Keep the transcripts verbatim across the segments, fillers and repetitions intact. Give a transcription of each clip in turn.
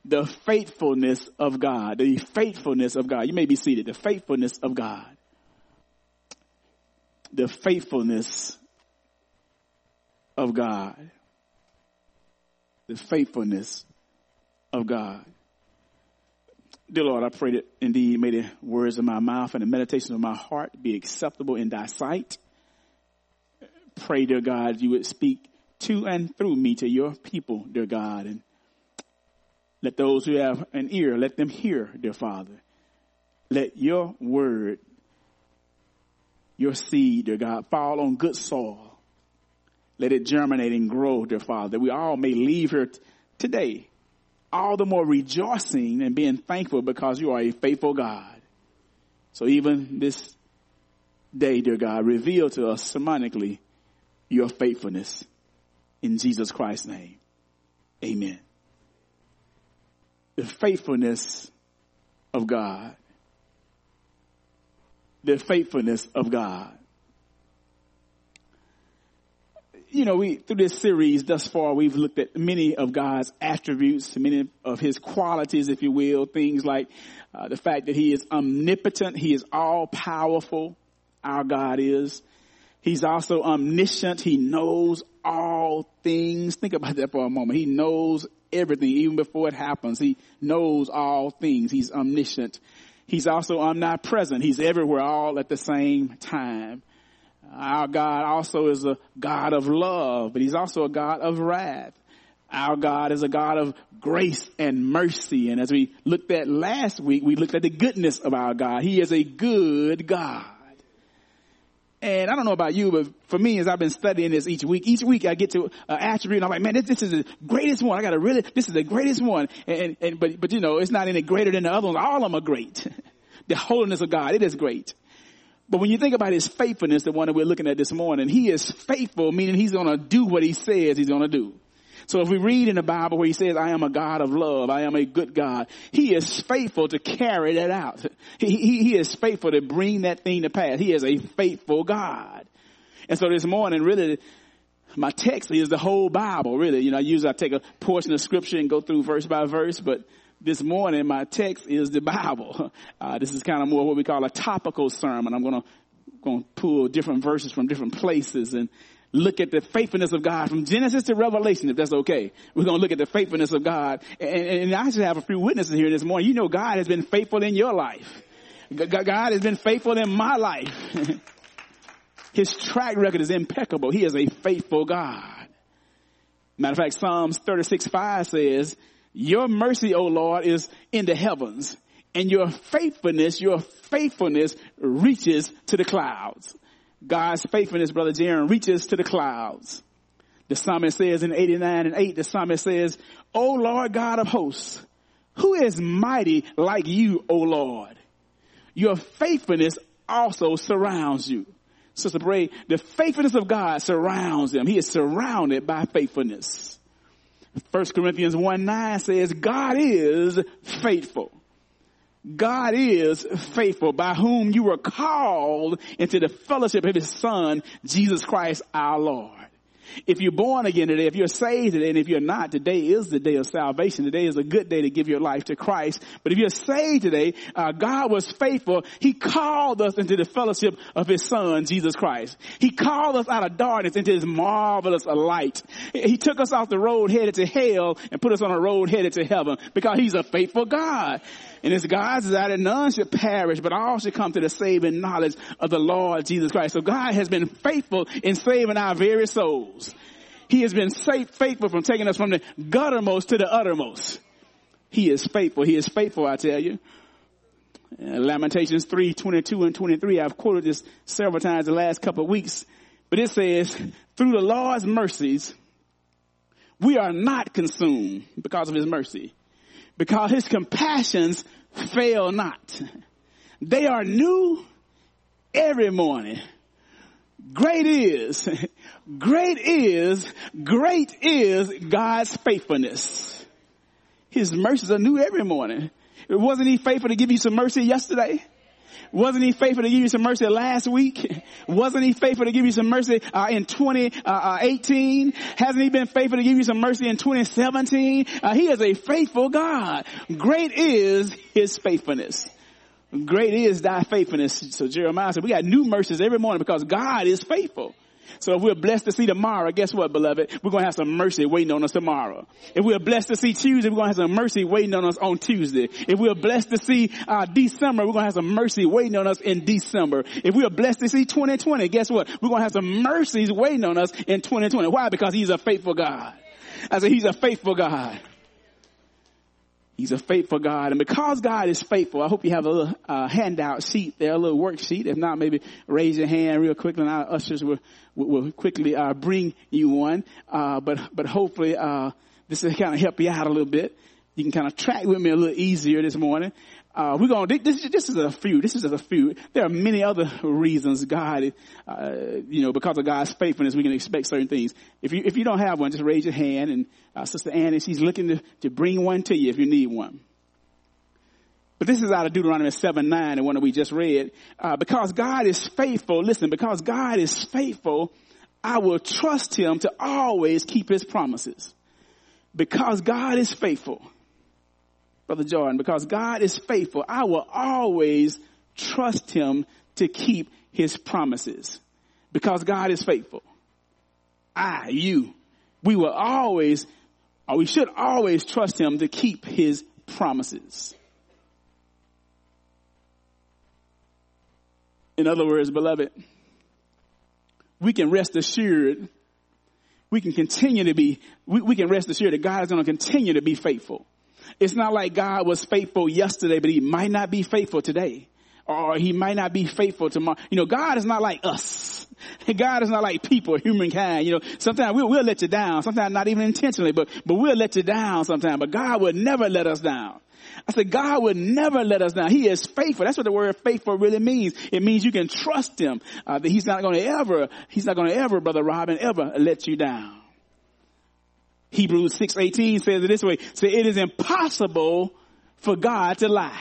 the faithfulness of God. The faithfulness of God. You may be seated. The faithfulness of God. The faithfulness of God. The faithfulness of God. Dear Lord, I pray that indeed may the words of my mouth and the meditation of my heart be acceptable in thy sight. Pray, dear God, you would speak to and through me to your people, dear God. And let those who have an ear, let them hear, dear Father. Let your word, your seed, dear God, fall on good soil. Let it germinate and grow, dear Father, that we all may leave here t- today all the more rejoicing and being thankful because you are a faithful God. So even this day, dear God, reveal to us sermonically your faithfulness. In Jesus Christ's name, amen. The faithfulness of God. The faithfulness of God. You know, we through this series thus far, we've looked at many of God's attributes, many of his qualities, if you will, things like uh, the fact that he is omnipotent, he is all powerful, our God is. He's also omniscient, he knows all things. Think about that for a moment. He knows everything, even before it happens. He knows all things. He's omniscient. He's also omnipresent. He's everywhere all at the same time. Our God also is a God of love, but he's also a God of wrath. Our God is a God of grace and mercy. And as we looked at last week, we looked at the goodness of our God. He is a good God. And I don't know about you, but for me, as I've been studying this each week, each week I get to an attribute and I'm like, man, this, this is the greatest one. I got to really, this is the greatest one. And, and, but, but you know, it's not any greater than the other ones. All of them are great. The holiness of God, it is great. But when you think about his faithfulness, the one that we're looking at this morning, he is faithful, meaning he's going to do what he says he's going to do. So if we read in the Bible where he says, I am a God of love, I am a good God, he is faithful to carry that out. He, he, he is faithful to bring that thing to pass. He is a faithful God. And so this morning, really, my text is the whole Bible, really. You know, usually I take a portion of scripture and go through verse by verse, but this morning, my text is the Bible. Uh, this is kind of more what we call a topical sermon. I'm going to going to pull different verses from different places and look at the faithfulness of God from Genesis to Revelation, if that's okay. We're going to look at the faithfulness of God. And, and I should have a few witnesses here this morning. You know God has been faithful in your life. God has been faithful in my life. His track record is impeccable. He is a faithful God. Matter of fact, Psalms thirty-six five says, your mercy, O Lord, is in the heavens, and your faithfulness, your faithfulness reaches to the clouds. God's faithfulness, Brother Jaron, reaches to the clouds. The psalmist says in eighty-nine and eight, the psalmist says, O Lord God of hosts, who is mighty like you, O Lord? Your faithfulness also surrounds you. Sister Bray, the faithfulness of God surrounds him. He is surrounded by faithfulness. First Corinthians one nine says, God is faithful. God is faithful, by whom you were called into the fellowship of his Son, Jesus Christ our Lord. If you're born again today, if you're saved today, and if you're not, today is the day of salvation. Today is a good day to give your life to Christ. But if you're saved today, uh, God was faithful. He called us into the fellowship of his Son, Jesus Christ. He called us out of darkness into his marvelous light. He took us off the road headed to hell and put us on a road headed to heaven because he's a faithful God. And it's God's desire that none should perish, but all should come to the saving knowledge of the Lord Jesus Christ. So God has been faithful in saving our very souls. He has been safe, faithful from taking us from the guttermost to the uttermost. He is faithful. He is faithful, I tell you. Uh, Lamentations three, twenty-two and twenty-three. I've quoted this several times the last couple of weeks. But it says, through the Lord's mercies, we are not consumed because of his mercy. Because his compassions fail not. They are new every morning. Great is, great is, great is God's faithfulness. His mercies are new every morning. Wasn't he faithful to give you some mercy yesterday? Wasn't he faithful to give you some mercy last week? Wasn't he faithful to give you some mercy uh, in twenty eighteen? Hasn't he been faithful to give you some mercy in twenty seventeen? Uh, he is a faithful God. Great is his faithfulness. Great is thy faithfulness. So Jeremiah said, we got new mercies every morning because God is faithful. So if we're blessed to see tomorrow, guess what, beloved? We're going to have some mercy waiting on us tomorrow. If we're blessed to see Tuesday, we're going to have some mercy waiting on us on Tuesday. If we're blessed to see uh, December, we're going to have some mercy waiting on us in December. If we are blessed to see twenty twenty, guess what? We're going to have some mercies waiting on us in twenty twenty. Why? Because he's a faithful God. I said he's a faithful God. He's a faithful God. And because God is faithful, I hope you have a little uh, handout sheet there, a little worksheet. If not, maybe raise your hand real quickly and our ushers will, will, will quickly uh, bring you one. Uh, but, but hopefully uh, this will kind of help you out a little bit. You can kind of track with me a little easier this morning. Uh, we're going to, this, this is a few, this is just a few. There are many other reasons God, uh, you know, because of God's faithfulness, we can expect certain things. If you, if you don't have one, just raise your hand, and uh, Sister Annie, she's looking to, to bring one to you if you need one. But this is out of Deuteronomy seven nine, the one that we just read. Uh, because God is faithful, listen, because God is faithful, I will trust him to always keep his promises. Because God is faithful. Brother Jordan, because God is faithful, I will always trust him to keep his promises. Because God is faithful. I, you, we will always, or we should always trust him to keep his promises. In other words, beloved, we can rest assured, we can continue to be, we, we can rest assured that God is going to continue to be faithful. It's not like God was faithful yesterday, but he might not be faithful today. Or he might not be faithful tomorrow. You know, God is not like us. God is not like people, humankind. You know, sometimes we'll, we'll let you down. Sometimes not even intentionally, but, but we'll let you down sometimes. But God would never let us down. I said, God would never let us down. He is faithful. That's what the word faithful really means. It means you can trust him. Uh, that he's not going to ever, he's not going to ever, Brother Robin, ever let you down. Hebrews six eighteen says it this way. Say, it is impossible for God to lie.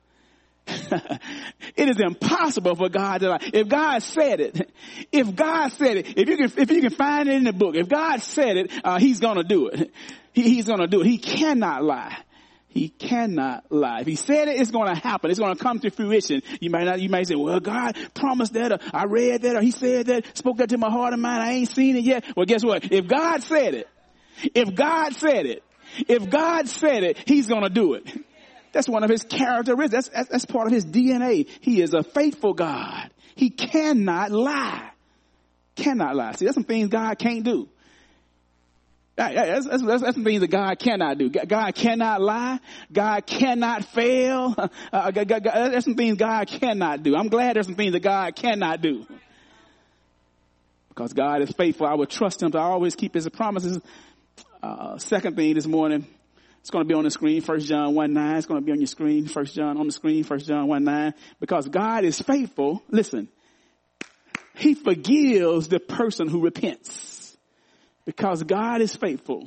It is impossible for God to lie. If God said it, if God said it, if you can, if you can find it in the book, if God said it, uh, he's going to do it. He, he's going to do it. He cannot lie. He cannot lie. If he said it, it's going to happen. It's going to come to fruition. You might not, you might say, well, God promised that, or I read that, or he said that, spoke that to my heart and mind. I ain't seen it yet. Well, guess what? If God said it, If God said it, if God said it, he's going to do it. That's one of his characteristics. That's, that's, that's part of his D N A. He is a faithful God. He cannot lie. Cannot lie. See, that's some things God can't do. That's, that's, that's, that's some things that God cannot do. God cannot lie. God cannot fail. Uh, God, God, God, there's some things God cannot do. I'm glad there's some things that God cannot do. Because God is faithful, I will trust him to always keep his promises. Uh, second thing this morning, it's going to be on the screen, First John one nine. It's going to be on your screen, First John on the screen, First John one nine. Because God is faithful, listen, he forgives the person who repents. Because God is faithful,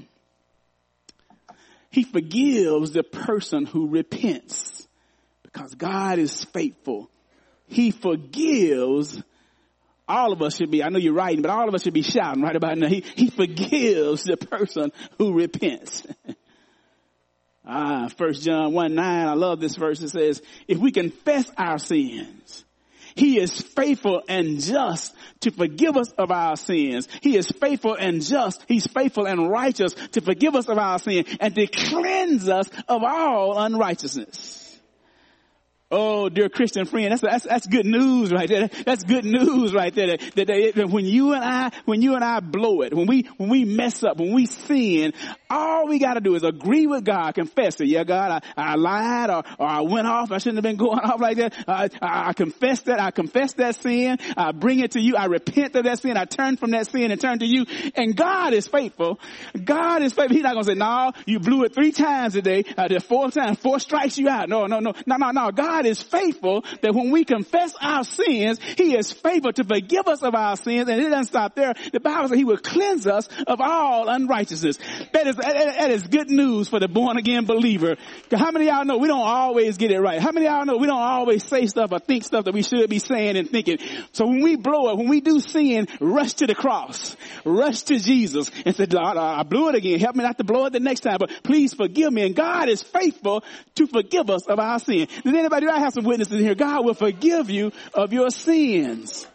he forgives the person who repents. Because God is faithful, he forgives. All of us should be, I know you're writing, but all of us should be shouting right about now. He, he forgives the person who repents. ah, First John one nine, I love this verse. It says, if we confess our sins, he is faithful and just to forgive us of our sins. He is faithful and just. He's faithful and righteous to forgive us of our sin and to cleanse us of all unrighteousness. Oh, dear Christian friend, that's, that's, that's good news right there. That's good news right there. That, that, that when you and I, when you and I blow it, when we, when we mess up, when we sin, all we got to do is agree with God, confess it. Yeah, God, I, I lied or, or I went off. I shouldn't have been going off like that. I, I, I confess that. I confess that sin. I bring it to you. I repent of that sin. I turn from that sin and turn to you. And God is faithful. God is faithful. He's not going to say, no, you blew it three times today. Uh, the fourth time, four strikes you out. No, no, no, no, no, no. God God is faithful that when we confess our sins, he is faithful to forgive us of our sins. And it doesn't stop there. The Bible says he will cleanse us of all unrighteousness. That is, that is good news for the born again believer. How many of y'all know we don't always get it right? How many of y'all know we don't always say stuff or think stuff that we should be saying and thinking? So when we blow it, when we do sin, rush to the cross, rush to Jesus and say, Lord, I blew it again. Help me not to blow it the next time, but please forgive me. And God is faithful to forgive us of our sin. Does anybody, I have some witnesses in here. God will forgive you of your sins.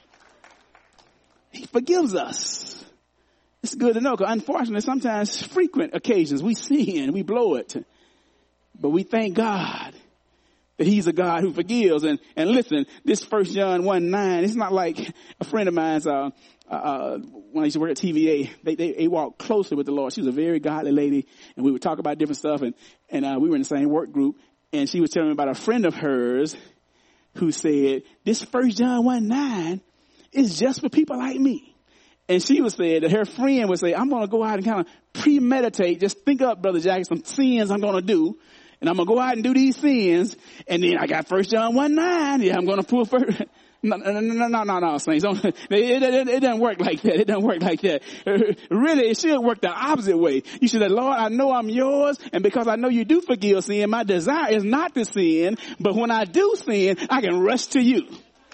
He forgives us. It's good to know, because unfortunately, sometimes frequent occasions we sin, we blow it. But we thank God that he's a God who forgives. And, and listen, this First John one nine, it's not like a friend of mine's, uh, uh, when I used to work at T V A, they, they, they walked closely with the Lord. She was a very godly lady, and we would talk about different stuff, and, and, uh, we were in the same work group, and she was telling me about a friend of hers who said, this First John one nine is just for people like me. And she was saying that her friend would say, I'm going to go out and kind of premeditate, just think up, Brother Jack, some sins I'm going to do. And I'm going to go out and do these sins. And then I got First John one nine. Yeah, I'm going to pull first. No, no, no, no, no, no, saints. Don't, it, it, it, it doesn't work like that. It doesn't work like that. Really, it should work the opposite way. You should say, Lord, I know I'm yours. And because I know you do forgive sin, my desire is not to sin. But when I do sin, I can rush to you.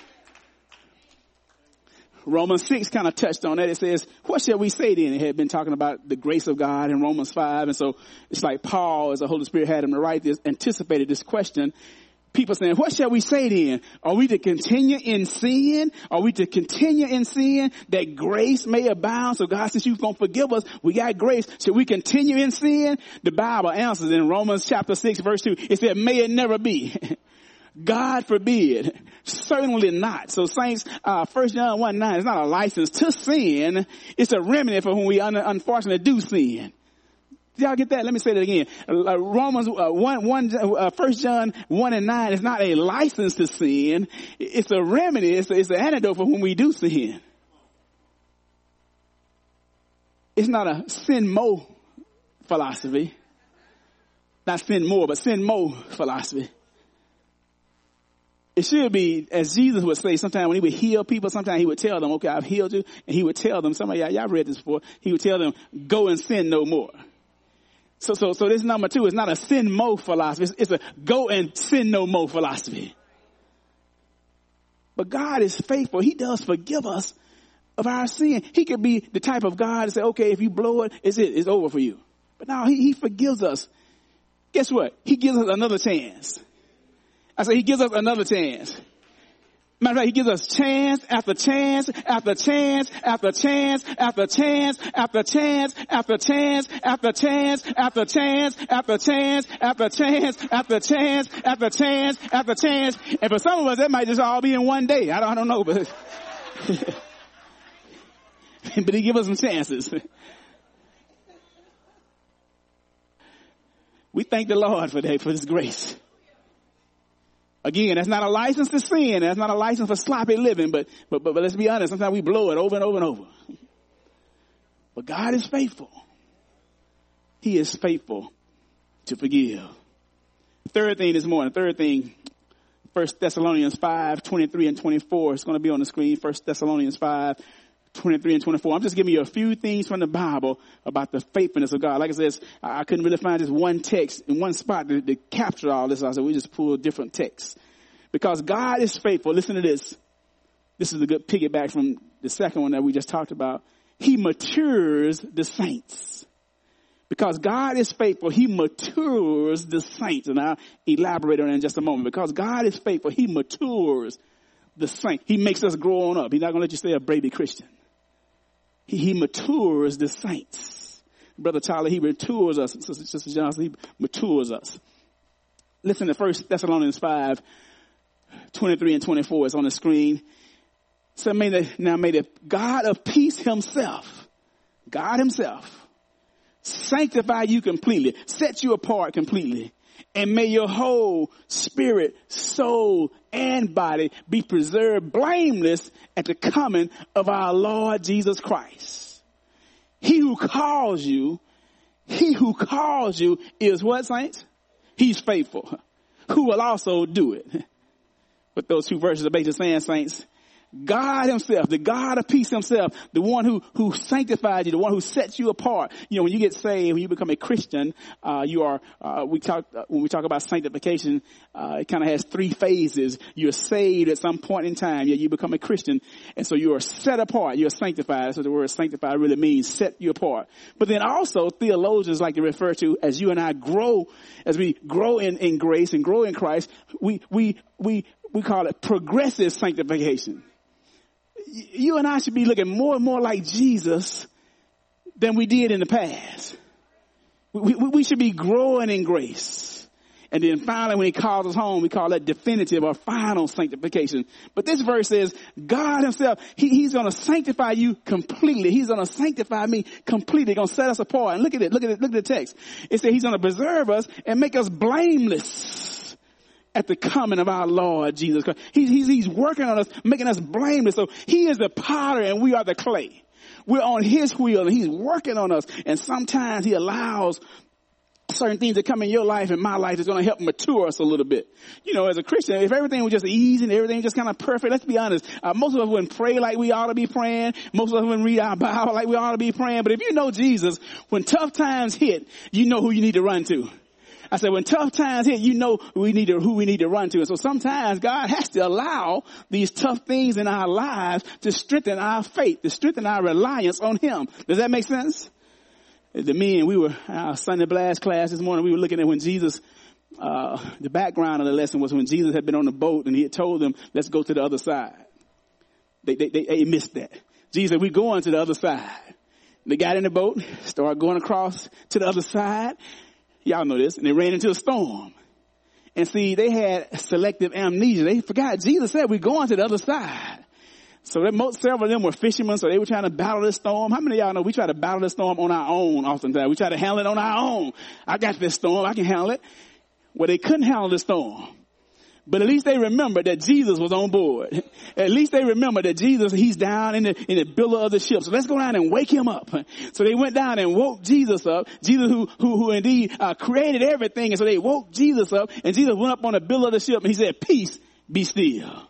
Romans six kind of touched on that. It says, what shall we say then? It had been talking about the grace of God in Romans five. And so it's like Paul, as the Holy Spirit had him to write this, anticipated this question. People saying, what shall we say then? Are we to continue in sin? Are we to continue in sin that grace may abound? So God, since you're going to forgive us, we got grace. Should we continue in sin? The Bible answers in Romans chapter six, verse two. It said, may it never be. God forbid. Certainly not. So saints, uh, First John one nine is not a license to sin. It's a remedy for when we un- unfortunately do sin. Did y'all get that? Let me say that again. Uh, Romans uh, one, one, uh, First John one and nine is not a license to sin. It's a remedy. It's, a, it's an antidote for when we do sin. It's not a sin mo philosophy. Not sin more, but sin mo philosophy. It should be, as Jesus would say, sometimes when he would heal people, sometimes he would tell them, okay, I've healed you. And he would tell them, some of y'all, y'all read this before. He would tell them, go and sin no more. So, so, so this number two is not a sin mo philosophy. It's, it's a go and sin no more philosophy. But God is faithful. He does forgive us of our sin. He could be the type of God to say, okay, if you blow it, it's it. It's over for you. But now he, he forgives us. Guess what? He gives us another chance. I say he gives us another chance. Matter of fact, he gives us chance after chance after chance after chance after chance after chance after chance after chance after chance after chance after chance after chance after chance after chance. And for some of us, that might just all be in one day. I don't, I don't know, but but he gives us some chances. We thank the Lord for that, for his grace. Again, that's not a license to sin. That's not a license for sloppy living. But, but, but, but let's be honest. Sometimes we blow it over and over and over. But God is faithful. He is faithful to forgive. Third thing this morning. Third thing. First Thessalonians five, twenty-three and twenty-four. It's going to be on the screen. First Thessalonians five, twenty-three and twenty-four. I'm just giving you a few things from the Bible about the faithfulness of God. Like I said, I couldn't really find just one text in one spot to, to capture all this. I said, we just pull different texts. Because God is faithful. Listen to this. This is a good piggyback from the second one that we just talked about. He matures the saints. Because God is faithful, he matures the saints. And I'll elaborate on that in just a moment. Because God is faithful, he matures the saints. He makes us grow on up. He's not going to let you stay a baby Christian. He, he matures the saints. Brother Tyler, he matures us. Sister, Sister Johnson, he matures us. Listen to First Thessalonians five, twenty-three and twenty-four. It's on the screen. So may the, now may the God of peace himself, God himself, sanctify you completely, set you apart completely. And may your whole spirit, soul, and body be preserved blameless at the coming of our Lord Jesus Christ. He who calls you, he who calls you is what, saints? He's faithful. who will also do it. But those two verses are basically saying, saints, God himself, the God of peace himself, the one who, who sanctifies you, the one who sets you apart. You know, when you get saved, when you become a Christian, uh, you are, uh, we talk, uh, when we talk about sanctification, uh, it kind of has three phases. You're saved at some point in time. Yeah, you become a Christian. And so you are set apart. You're sanctified. That's what the word sanctified really means, set you apart. But then also theologians like to refer to as you and I grow, as we grow in, in grace and grow in Christ, we, we, we, we call it progressive sanctification. You and I should be looking more and more like Jesus than we did in the past. We, we, we should be growing in grace. And then finally, when he calls us home, we call that definitive or final sanctification. But this verse says, God himself, he, he's going to sanctify you completely. He's going to sanctify me completely. He's going to set us apart. And look at it. Look at it. Look at the text. It says he's going to preserve us and make us blameless at the coming of our Lord Jesus Christ. He's, he's, he's working on us, making us blameless. So he is the potter and we are the clay. We're on his wheel and he's working on us. And sometimes he allows certain things that come in your life and my life that's going to help mature us a little bit. You know, as a Christian, if everything was just easy and everything just kind of perfect, let's be honest, uh, most of us wouldn't pray like we ought to be praying. Most of us wouldn't read our Bible like we ought to be praying. But if you know Jesus, when tough times hit, you know who you need to run to. I said, when tough times hit, you know we need to, who we need to run to. And so sometimes God has to allow these tough things in our lives to strengthen our faith, to strengthen our reliance on him. Does that make sense? The men, we were, our Sunday Blast class this morning, we were looking at when Jesus, uh, the background of the lesson was when Jesus had been on the boat and he had told them, let's go to the other side. They, they, they, they missed that. Jesus said, we're going to the other side. They got in the boat, started going across to the other side. Y'all know this. And they ran into a storm. And see, they had selective amnesia. They forgot Jesus said, we're going to the other side. So that most, several of them were fishermen, so they were trying to battle the storm. How many of y'all know we try to battle the storm on our own oftentimes? We try to handle it on our own. I got this storm. I can handle it. Well, they couldn't handle the storm. But at least they remembered that Jesus was on board. At least they remembered that Jesus, he's down in the, in the billow of the ship. So let's go down and wake him up. So they went down and woke Jesus up. Jesus who, who, who indeed uh, created everything. And so they woke Jesus up and Jesus went up on the billow of the ship and he said, peace, be still.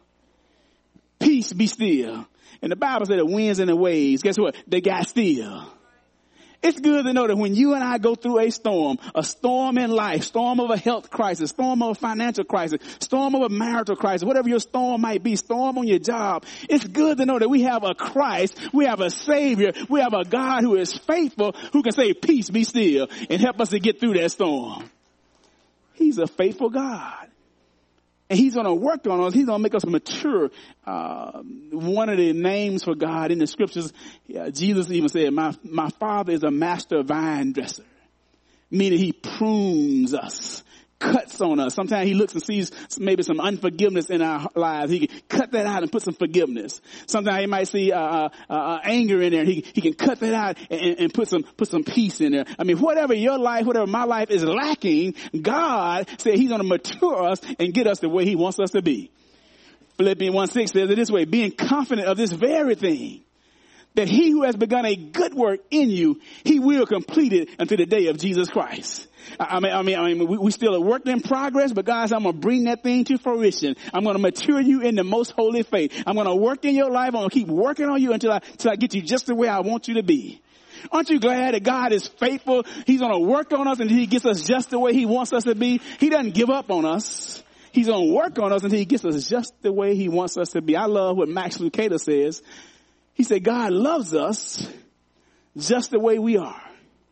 Peace, be still. And the Bible said the winds and the waves, guess what? They got still. It's good to know that when you and I go through a storm, a storm in life, storm of a health crisis, storm of a financial crisis, storm of a marital crisis, whatever your storm might be, storm on your job, it's good to know that we have a Christ, we have a Savior, we have a God who is faithful, who can say, peace, be still, and help us to get through that storm. He's a faithful God. And he's going to work on us. He's going to make us mature. Uh, one of the names for God in the scriptures, yeah, Jesus even said, my, my father is a master vine dresser, meaning he prunes us, cuts on us. Sometimes he looks and sees maybe some unforgiveness in our lives. He can cut that out and put some forgiveness. Sometimes he might see uh, uh, uh, anger in there. He he can cut that out and, and put some put some peace in there. I mean, whatever your life, whatever my life is lacking, God said he's going to mature us and get us the way he wants us to be. Philippians one six says it this way, being confident of this very thing, that he who has begun a good work in you, he will complete it until the day of Jesus Christ. I mean, I mean, I mean, we, we still a work in progress, but guys, I'm going to bring that thing to fruition. I'm going to mature you in the most holy faith. I'm going to work in your life. I'm going to keep working on you until I, until I get you just the way I want you to be. Aren't you glad that God is faithful? He's going to work on us until he gets us just the way he wants us to be. He doesn't give up on us. He's going to work on us until he gets us just the way he wants us to be. I love what Max Lucado says. He said, God loves us just the way we are.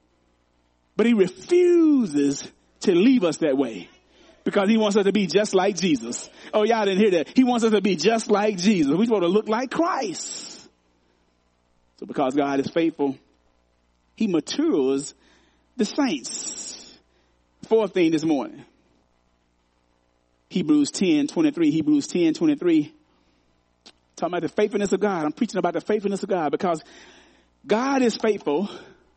But he refuses to leave us that way because he wants us to be just like Jesus. Oh, y'all didn't hear that. He wants us to be just like Jesus. We're supposed to look like Christ. So because God is faithful, he matures the saints. Fourth thing this morning. Hebrews ten twenty-three. Hebrews ten twenty-three. Talking about the faithfulness of God. I'm preaching about the faithfulness of God because God is faithful.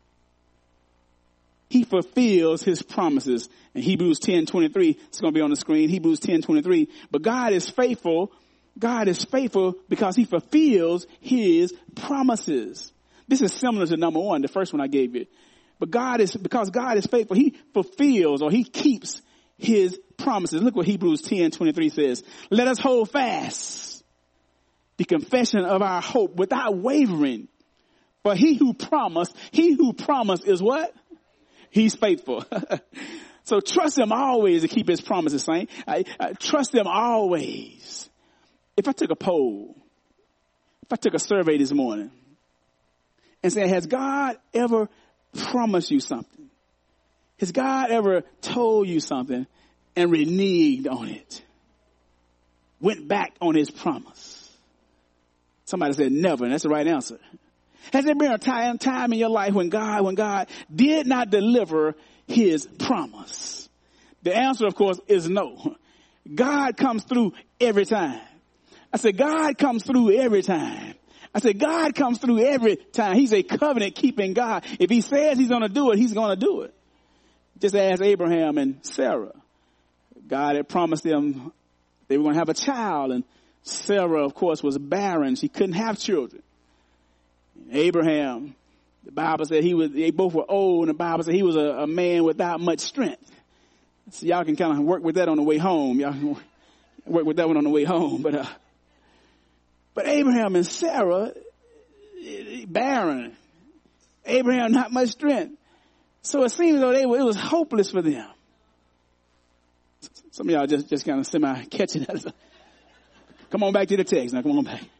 He fulfills his promises. In Hebrews ten twenty-three, it's going to be on the screen. Hebrews ten twenty-three. But God is faithful. God is faithful because he fulfills his promises. This is similar to number one, the first one I gave you. But God is, because God is faithful, he fulfills or he keeps his promises. Look what Hebrews ten twenty-three says. Let us hold fast the confession of our hope without wavering. For he who promised, he who promised is what? He's faithful. So trust him always to keep his promises, saint. I, I trust him always. If I took a poll, if I took a survey this morning and said, has God ever promised you something? Has God ever told you something and reneged on it? Went back on his promise? Somebody said never, and that's the right answer. Has there been a time, time in your life when God, when God did not deliver his promise? The answer, of course, is no. God comes through every time. I said, God comes through every time. I said, God comes through every time. He's a covenant keeping God. If he says he's going to do it, he's going to do it. Just as Abraham and Sarah. God had promised them they were going to have a child, and Sarah, of course, was barren. She couldn't have children. Abraham, the Bible said he was, they both were old, and the Bible said he was a, a man without much strength. So y'all can kind of work with that on the way home. Y'all can work with that one on the way home. But, uh, but Abraham and Sarah, barren. Abraham, not much strength. So it seems as though they were, it was hopeless for them. Some of y'all just, just kind of semi catching us. Come on back to the text now. Come on back.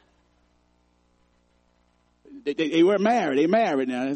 They, they, they were married. They married now.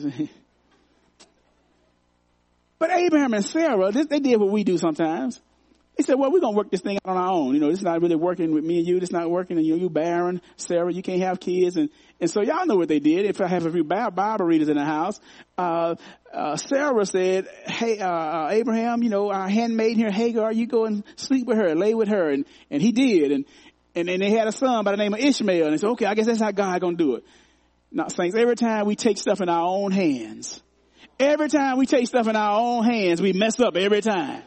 But Abraham and Sarah, this, they did what we do sometimes. They said, well, we're going to work this thing out on our own. You know, this is not really working with me and you. This is not working. And you know, you barren, Sarah, you can't have kids. And, and so y'all know what they did. If I have a few Bible readers in the house, uh, uh, Sarah said, hey, uh, uh, Abraham, you know, our handmaid here, Hagar, you go and sleep with her, lay with her. And, and he did. And, and then they had a son by the name of Ishmael. And they said, okay, I guess that's how God going to do it. Now, saints, every time we take stuff in our own hands, every time we take stuff in our own hands, we mess up every time.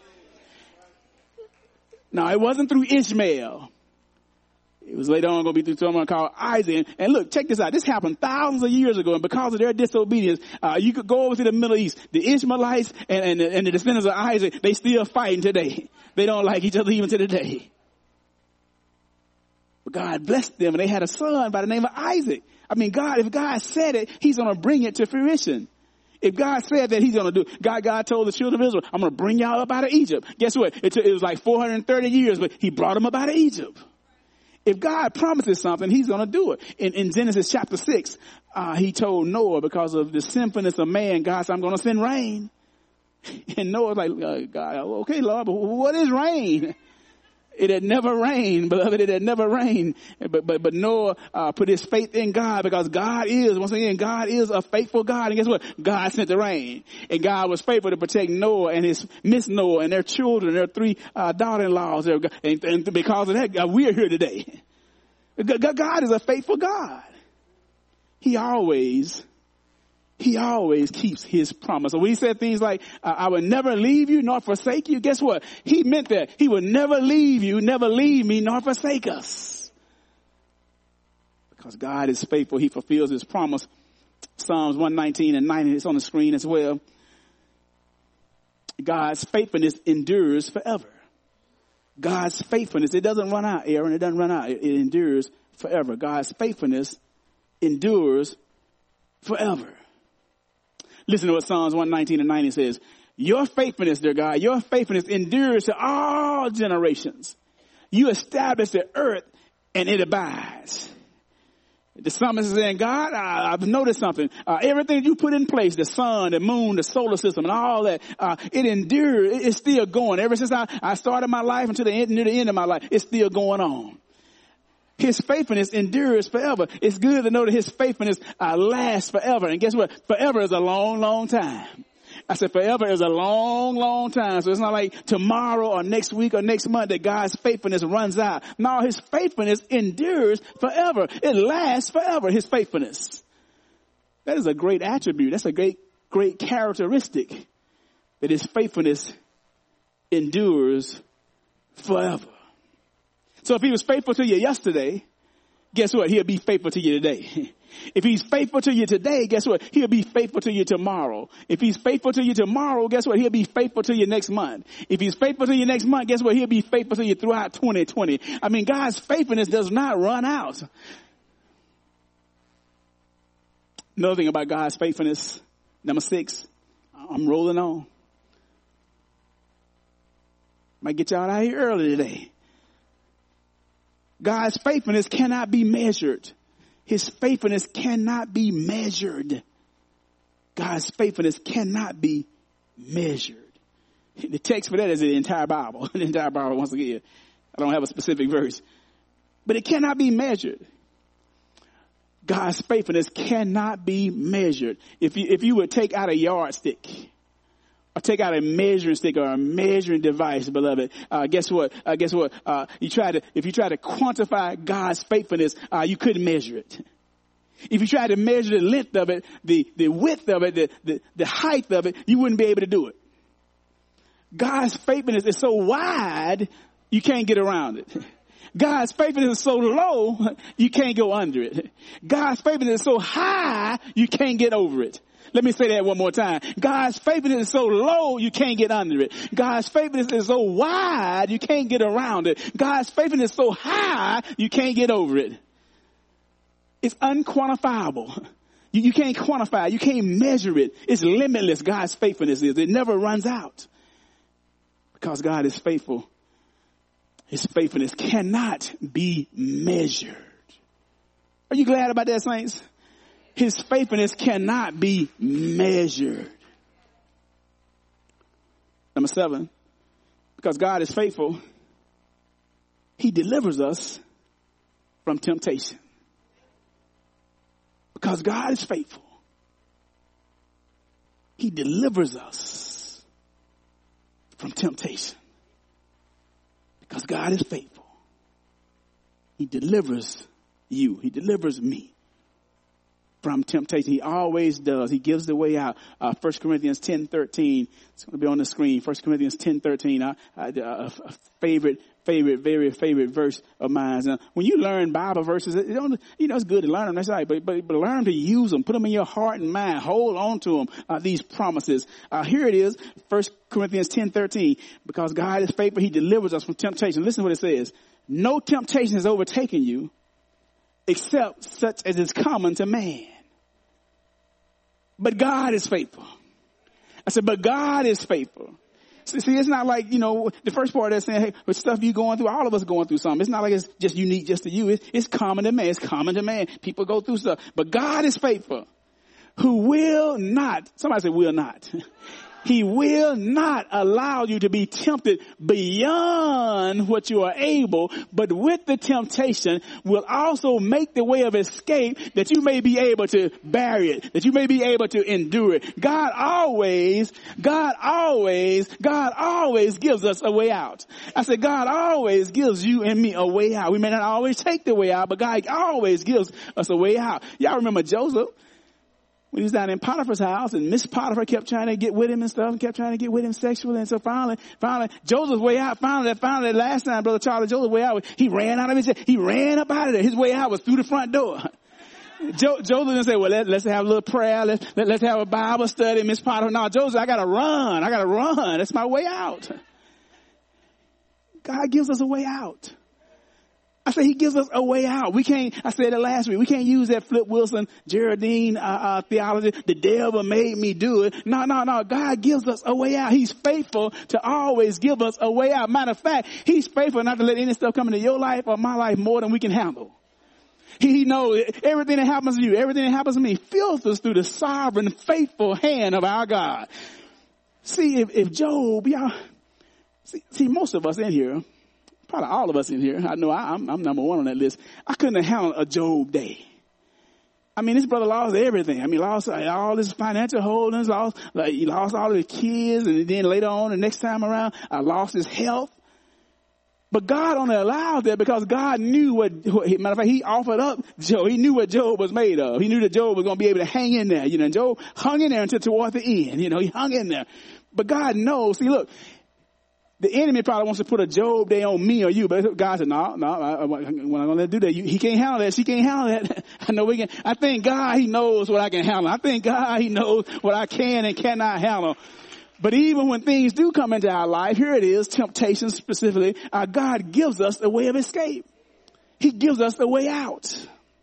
Now, it wasn't through Ishmael. It was later on going to be through someone called Isaac. And look, check this out. This happened thousands of years ago. And because of their disobedience, uh, you could go over to the Middle East. The Ishmaelites and, and, and the descendants of Isaac, they still fighting today. They don't like each other even to today. But God blessed them, and they had a son by the name of Isaac. I mean, God, if God said it, he's going to bring it to fruition. If God said that he's going to do it, God, God told the children of Israel, I'm going to bring y'all up out of Egypt. Guess what? It, took, it was like four hundred thirty years, but he brought them up out of Egypt. If God promises something, he's going to do it. In, in Genesis chapter six, uh, he told Noah, because of the sinfulness of man, God said, I'm going to send rain. And Noah's like, uh, God, okay, Lord, but what is rain? It had never rained, beloved. It had never rained. But, but, but Noah, uh, put his faith in God, because God is, once again, God is a faithful God. And guess what? God sent the rain. And God was faithful to protect Noah and his Miss Noah and their children, their three, uh, daughter-in-laws. And, and because of that, we are here today. God is a faithful God. He always He always keeps his promise. So when he said things like, I will never leave you nor forsake you, guess what? He meant that. He will never leave you, never leave me, nor forsake us. Because God is faithful. He fulfills his promise. Psalms one nineteen and ninety, it's on the screen as well. God's faithfulness endures forever. God's faithfulness, it doesn't run out, Aaron. It doesn't run out. It, it endures forever. God's faithfulness endures forever. Listen to what Psalms one nineteen and ninety says. Your faithfulness, dear God, your faithfulness endures to all generations. You establish the earth and it abides. The psalmist is saying, God, I, I've noticed something. Uh, everything you put in place, the sun, the moon, the solar system, and all that, uh, it endures. It, it's still going. Ever since I, I started my life until the end, near the end of my life, it's still going on. His faithfulness endures forever. It's good to know that his faithfulness uh, lasts forever. And guess what? Forever is a long, long time. I said forever is a long, long time. So it's not like tomorrow or next week or next month that God's faithfulness runs out. No, his faithfulness endures forever. It lasts forever, his faithfulness. That is a great attribute. That's a great, great characteristic, that his faithfulness endures forever. So if he was faithful to you yesterday, guess what? He'll be faithful to you today. If he's faithful to you today, guess what? He'll be faithful to you tomorrow. If he's faithful to you tomorrow, guess what? He'll be faithful to you next month. If he's faithful to you next month, guess what? He'll be faithful to you throughout twenty twenty. I mean, God's faithfulness does not run out. Another thing about God's faithfulness, number six, I'm rolling on. Might get y'all out here early today. God's faithfulness cannot be measured. His faithfulness cannot be measured. God's faithfulness cannot be measured. The text for that is the entire Bible. The entire Bible, once again. I don't have a specific verse. But it cannot be measured. God's faithfulness cannot be measured. If you, if you would take out a yardstick, or take out a measuring stick or a measuring device, beloved, uh, guess what? Uh, guess what? Uh, you try to, if you try to quantify God's faithfulness, uh, you couldn't measure it. If you try to measure the length of it, the, the width of it, the, the, the height of it, you wouldn't be able to do it. God's faithfulness is so wide, you can't get around it. God's faithfulness is so low, you can't go under it. God's faithfulness is so high, you can't get over it. Let me say that one more time. God's faithfulness is so low, you can't get under it. God's faithfulness is so wide, you can't get around it. God's faithfulness is so high, you can't get over it. It's unquantifiable. You, you can't quantify it. You can't measure it. It's limitless. God's faithfulness is. It never runs out. Because God is faithful. His faithfulness cannot be measured. Are you glad about that, saints? His faithfulness cannot be measured. Number seven, because God is faithful, he delivers us from temptation. Because God is faithful, he delivers us from temptation. Because God is faithful, he delivers you. He delivers me from temptation. He always does. He gives the way out. Uh, First Corinthians ten thirteen. It's going to be on the screen. First Corinthians ten thirteen. Uh, uh, a, a favorite, favorite, very favorite verse of mine. Now, when you learn Bible verses, it don't, you know, it's good to learn them. That's right. But, but, but learn to use them. Put them in your heart and mind. Hold on to them. Uh, these promises. Uh, here it is. First Corinthians ten thirteen. Because God is faithful, he delivers us from temptation. Listen to what it says. No temptation has overtaken you except such as is common to man. But God is faithful. I said, but God is faithful. See, see, it's not like, you know, the first part of that saying, hey, with stuff you going through, all of us going through something. It's not like it's just unique just to you. It's, it's common to man. It's common to man. People go through stuff. But God is faithful, who will not, somebody say will not. He will not allow you to be tempted beyond what you are able, but with the temptation will also make the way of escape that you may be able to bear it, that you may be able to endure it. God always, God always, God always gives us a way out. I said, God always gives you and me a way out. We may not always take the way out, but God always gives us a way out. Y'all remember Joseph? When he was down in Potiphar's house and Miss Potiphar kept trying to get with him and stuff and kept trying to get with him sexually. And so finally, finally, Joseph's way out, finally, finally, last time, Brother Charlie, Joseph's way out, he ran out of his, he ran up out of there. His way out was through the front door. Jo- Joseph didn't say, well, let, let's have a little prayer. Let's, let, let's have a Bible study. Miss Potiphar, no, Joseph, I gotta run. I gotta run. That's my way out. God gives us a way out. I said he gives us a way out. We can't, I said it last week, we can't use that Flip Wilson, Geraldine, uh, uh, theology. The devil made me do it. No, no, no. God gives us a way out. He's faithful to always give us a way out. Matter of fact, he's faithful not to let any stuff come into your life or my life more than we can handle. He knows everything that happens to you, everything that happens to me filters through the sovereign, faithful hand of our God. See, if, if Job, y'all, see, see, most of us in here, probably all of us in here, I know I, I'm, I'm number one on that list. I couldn't have handled a Job day. I mean, this brother lost everything. I mean, lost all his financial holdings, lost, like, he lost all his kids, and then later on, the next time around, I lost his health. But God only allowed that because God knew what, what, matter of fact, he offered up Job. He knew what Job was made of. He knew that Job was going to be able to hang in there. You know, and Job hung in there until toward the end. You know, he hung in there. But God knows. See, look, The enemy probably wants to put a Job day on me or you, but God said, no, no, I, I, when I'm going to do that, you, he can't handle that. She can't handle that. I know we can. I thank God he knows what I can handle. I thank God he knows what I can and cannot handle. But even when things do come into our life, here it is, temptation specifically, uh, God gives us a way of escape. He gives us the way out.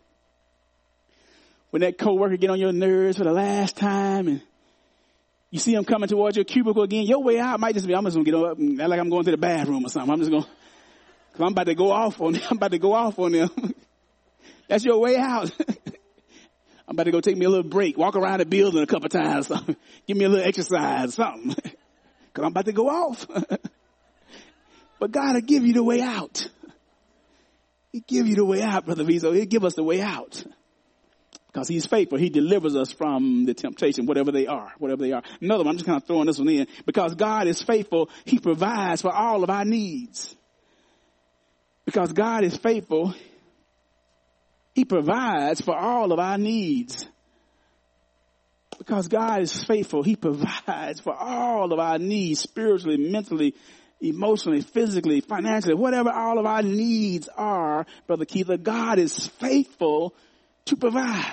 When that coworker get on your nerves for the last time and you see him coming towards your cubicle again, your way out might just be, I'm just going to get up and act like I'm going to the bathroom or something. I'm just going to, because I'm about to go off on them. I'm about to go off on them. That's your way out. I'm about to go take me a little break, walk around the building a couple times, something. Give me a little exercise, something, because I'm about to go off. But God will give you the way out. He'll give you the way out, Brother Vizo. He'll give us the way out. Because he's faithful. He delivers us from the temptation, whatever they are, whatever they are. Another one, I'm just kind of throwing this one in. Because God is faithful, he provides for all of our needs. Because God is faithful, he provides for all of our needs. Because God is faithful, he provides for all of our needs, spiritually, mentally, emotionally, physically, financially, whatever all of our needs are, Brother Keitha, God is faithful to provide.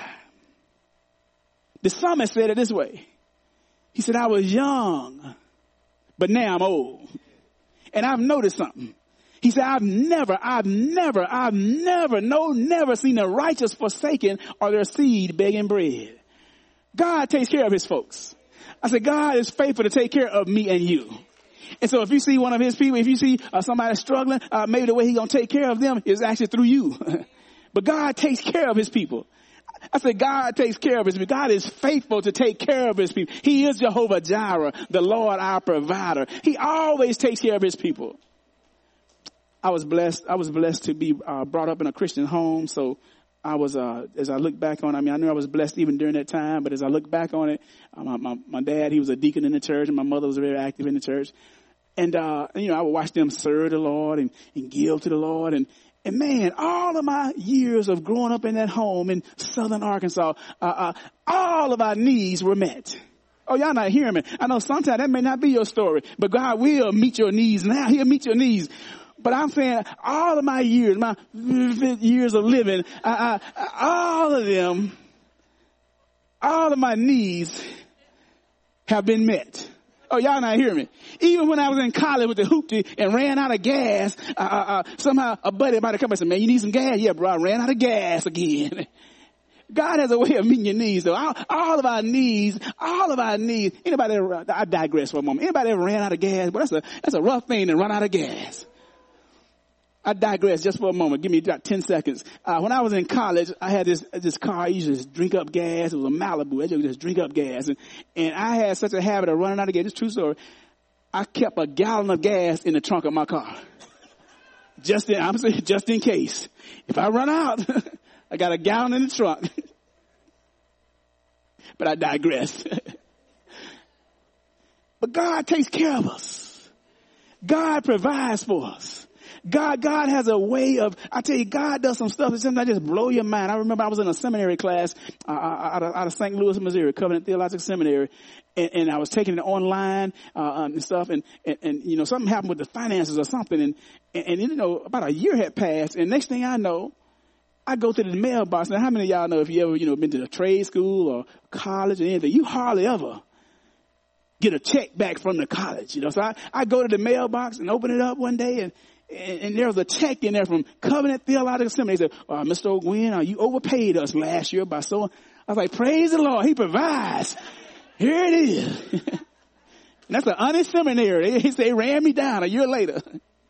The psalmist said it this way. He said, I was young, but now I'm old. And I've noticed something. He said, I've never, I've never, I've never, no, never seen the righteous forsaken or their seed begging bread. God takes care of his folks. I said, God is faithful to take care of me and you. And so if you see one of his people, if you see uh, somebody struggling, uh, maybe the way he's going to take care of them is actually through you. But God takes care of his people. I said God takes care of his people. God is faithful to take care of his people. He is Jehovah Jireh, the Lord our provider. He always takes care of his people. I was blessed. I was blessed to be uh, brought up in a Christian home. So I was, uh, as I look back on it, I mean, I knew I was blessed even during that time. But as I look back on it, uh, my, my, my dad, he was a deacon in the church, and my mother was very active in the church. And, uh, you know, I would watch them serve the Lord and, and give to the Lord. And, And man, all of my years of growing up in that home in southern Arkansas, uh, uh, all of our needs were met. Oh, y'all not hearing me. I know sometimes that may not be your story, but God will meet your needs now. He'll meet your needs. But I'm saying all of my years, my years of living, uh, uh, all of them, all of my needs have been met. Oh, y'all not hearing me. Even when I was in college with the hoopty and ran out of gas, uh, uh, somehow a buddy might have come and said, man, you need some gas? Yeah, bro, I ran out of gas again. God has a way of meeting your needs. So all, all of our needs, all of our needs. Anybody ever, I digress for a moment. Anybody ever ran out of gas? But that's a, that's a rough thing to run out of gas. I digress just for a moment. Give me about ten seconds. Uh, when I was in college, I had this, this car. I used to just drink up gas. It was a Malibu. I used to just drink up gas. And, and I had such a habit of running out of gas. It's a true story. I kept a gallon of gas in the trunk of my car. Just in, I'm saying, just in case. If I run out, I got a gallon in the trunk. But I digress. But God takes care of us. God provides for us. God, God has a way of, I tell you, God does some stuff that sometimes just blow your mind. I remember I was in a seminary class uh, out, of, out of Saint Louis, Missouri, Covenant Theological Seminary, and, and I was taking it online uh, and stuff, and, and, and, you know, something happened with the finances or something, and, and, and, you know, about a year had passed, and next thing I know, I go to the mailbox. Now, how many of y'all know if you ever, you know, been to a trade school or college or anything, you hardly ever get a check back from the college, you know. So I, I go to the mailbox and open it up one day, and And, and there was a check in there from Covenant Theological Seminary. They said, uh, Mister O'Gwen, uh, you overpaid us last year by so. I was like, praise the Lord. He provides. Here it is. And that's an honest seminary. They, they ran me down a year later.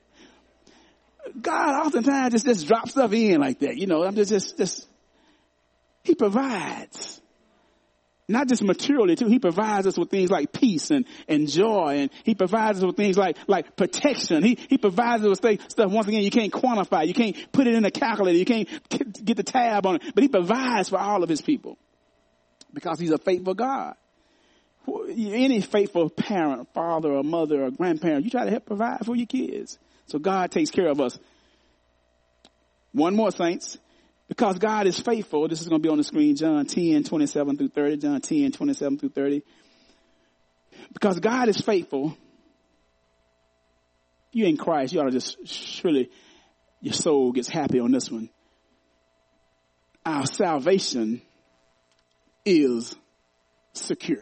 God oftentimes just, just drops stuff in like that. You know, I'm just, just, just, he provides. Not just materially too. He provides us with things like peace and, and joy. And he provides us with things like, like protection. He, he provides us with th- stuff, once again, you can't quantify. You can't put it in a calculator. You can't get the tab on it. But he provides for all of his people. Because he's a faithful God. Any faithful parent, father or mother or grandparent, you try to help provide for your kids. So God takes care of us. One more, saints. Because God is faithful, this is going to be on the screen, John ten, twenty-seven through thirty, John ten, twenty-seven through thirty. Because God is faithful, you in Christ, you ought to just surely, your soul gets happy on this one. Our salvation is secure.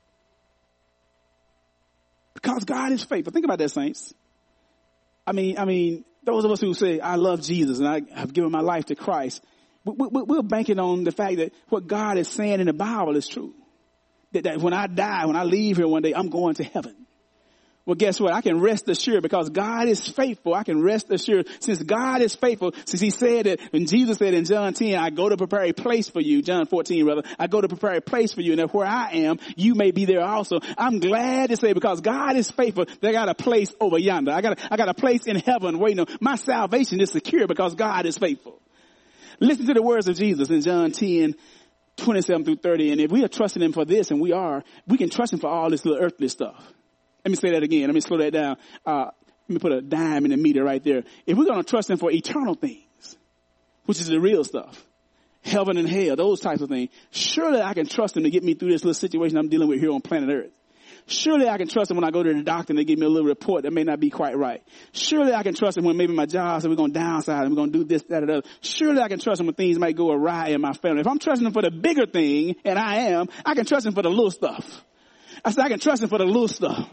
Because God is faithful. Think about that, saints. I mean, I mean, those of us who say, I love Jesus and I have given my life to Christ, we're banking on the fact that what God is saying in the Bible is true. That, that when I die, when I leave here one day, I'm going to heaven. Well, guess what? I can rest assured because God is faithful. I can rest assured since God is faithful, since he said that when Jesus said in John ten, I go to prepare a place for you, John fourteen rather, I go to prepare a place for you, and that where I am, you may be there also. I'm glad to say because God is faithful, they got a place over yonder. I got a, I got a place in heaven waiting on. My salvation is secure because God is faithful. Listen to the words of Jesus in John ten, twenty-seven through thirty. And if we are trusting him for this, and we are, we can trust him for all this little earthly stuff. Let me say that again. Let me slow that down. Uh, let me put a dime in the meter right there. If we're going to trust him for eternal things, which is the real stuff, heaven and hell, those types of things, surely I can trust him to get me through this little situation I'm dealing with here on planet Earth. Surely I can trust him when I go to the doctor and they give me a little report that may not be quite right. Surely I can trust him when maybe my job says we're going to downsize and we're going to do this, that, or that. Surely I can trust him when things might go awry in my family. If I'm trusting him for the bigger thing, and I am, I can trust him for the little stuff. I said I can trust him for the little stuff.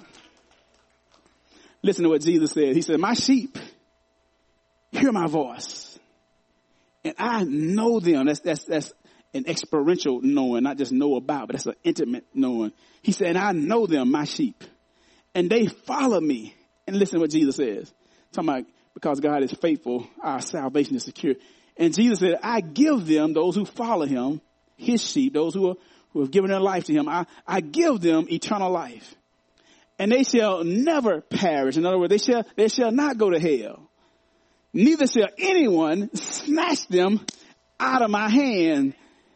Listen to what Jesus said. He said, my sheep hear my voice, and I know them. That's, that's, that's an experiential knowing, not just know about, but that's an intimate knowing. He said, and I know them, my sheep, and they follow me. And listen to what Jesus says. Talking about because God is faithful, our salvation is secure. And Jesus said, I give them, those who follow him, his sheep, those who are, who have given their life to him, I, I give them eternal life. And they shall never perish. In other words, they shall, they shall not go to hell. Neither shall anyone snatch them out of my hand.